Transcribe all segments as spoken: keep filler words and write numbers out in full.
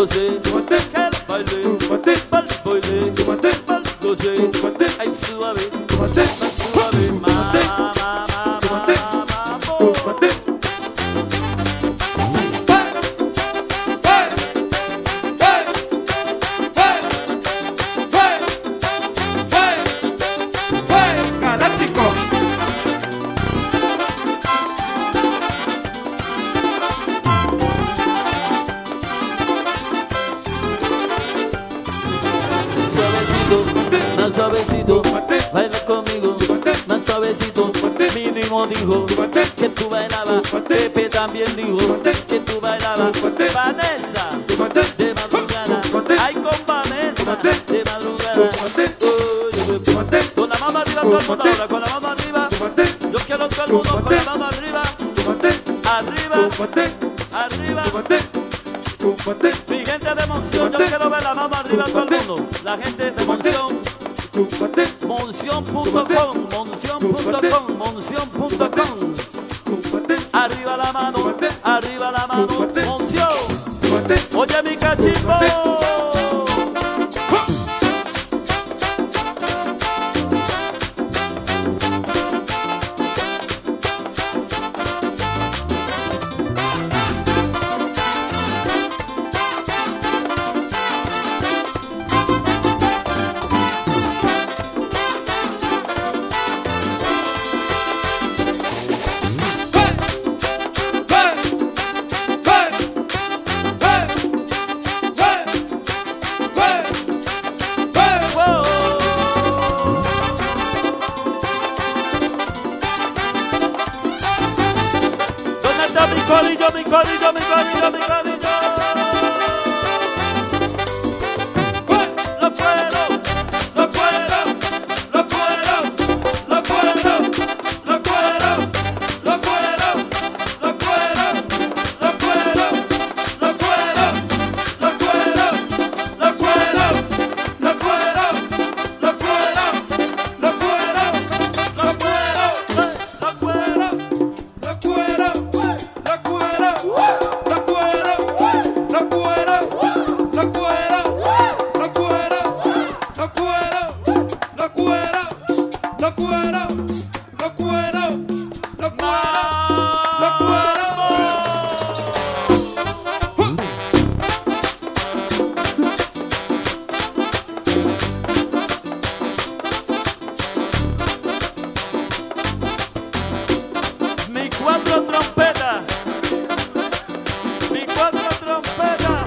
goce, que el baile, pal baile, pal goce, ay suave, más suave, ma, ma, ma, ma, mambo. Más suavecito, baila conmigo, más suavecito. Mínimo dijo que tú bailabas, Pepe también dijo que tú bailabas. Vanessa, de madrugada, ay con Vanessa, de madrugada. Oh, con la mano arriba todo el mundo ahora, con la mano arriba. Yo quiero todo el mundo con la mano arriba, arriba, arriba. Mi gente de Monción, yo quiero ver la mano arriba todo el mundo. La gente de Monción, monción punto com, monción punto com, monción punto com. Arriba la mano, arriba la mano, Monción. Oye mi cachimbo. Mi corillo, mi corillo, mi corillo, mi corillo. Lo quiero, lo quiero, lo quiero, lo quiero, lo quiero, lo quiero, lo quiero, lo quiero, lo quiero, lo quiero, lo quiero, lo quiero, lo quiero, lo quiero, lo quiero, lo quiero. Mi cuatro trompetas, mi cuatro trompetas.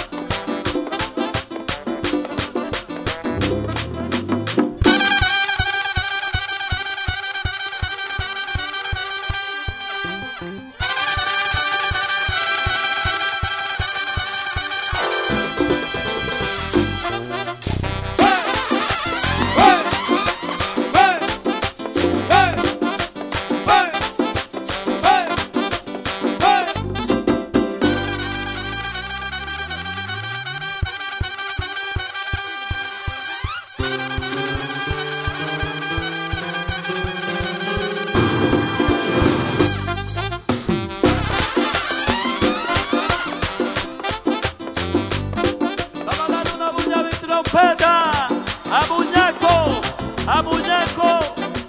Trompeta, a muñeco, a muñeco.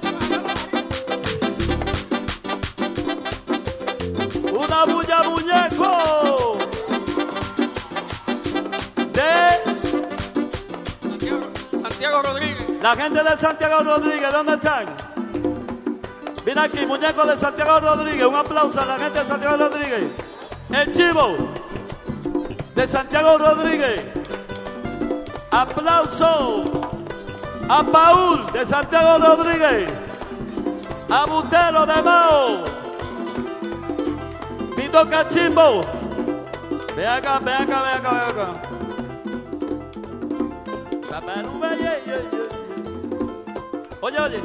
Una bulla muñeco. De Santiago, Santiago Rodríguez. la gente de Santiago Rodríguez, ¿dónde están? Mira aquí, muñeco de Santiago Rodríguez. Un aplauso a la gente de Santiago Rodríguez. El chivo de Santiago Rodríguez. Aplauso a Paul de Santiago Rodríguez, a Butero de Mao, Vito Cachimbo. Ve acá, ve acá, ve acá, ve acá. Oye, oye.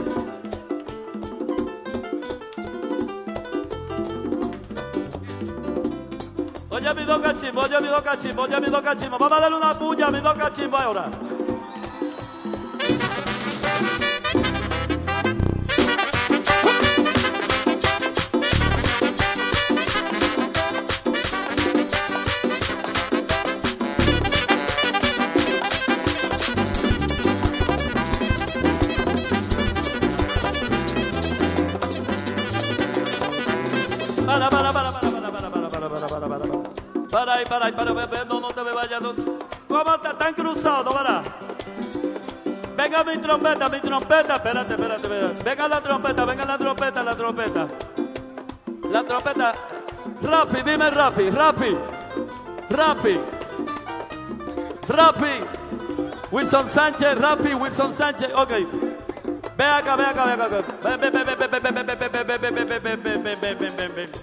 Oye mi dos cachimbos, oye mi dos cachimbos, oye mi dos cachimbos. Vamos a darle una puya a mi dos cachimbos ahora. Para ahí, para ahí, para ahí, no, no te me vayas. No. ¿Cómo te están cruzados? ¿Verdad? Venga mi trompeta, mi trompeta. Espérate, espérate, espérate. Venga la trompeta, venga la trompeta, la trompeta. La trompeta. Rapi, dime Rapi, Rapi. Rapi. Rapi. Wilson Sánchez, Rapi, Wilson Sánchez. Ok. Ve acá, ve acá, ve acá. Ven, ven, ven, ven, ven, ven, ven, ven, ven, ven, ven, ven, ven, ven, ven, ven, ven.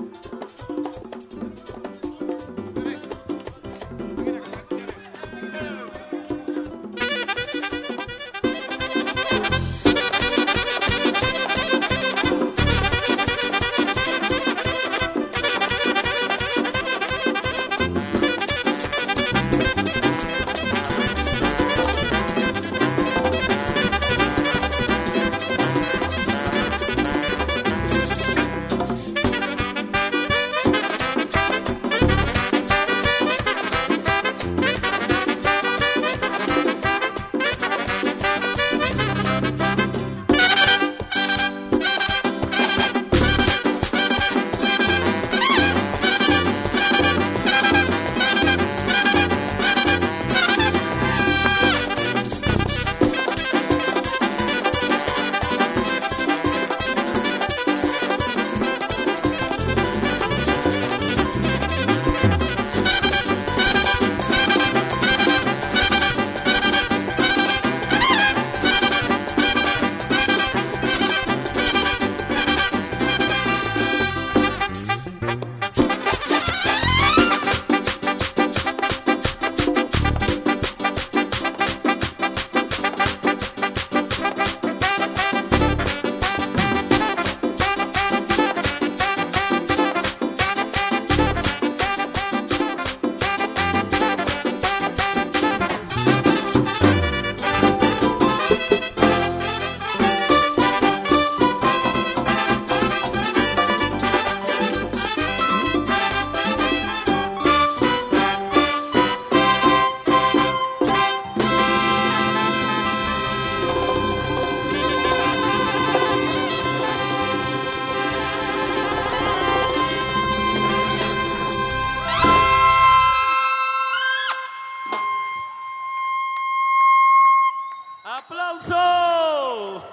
¡Aplauso!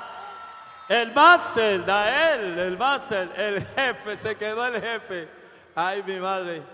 El máster, da él, el máster, el jefe, se quedó el jefe. Ay, mi madre.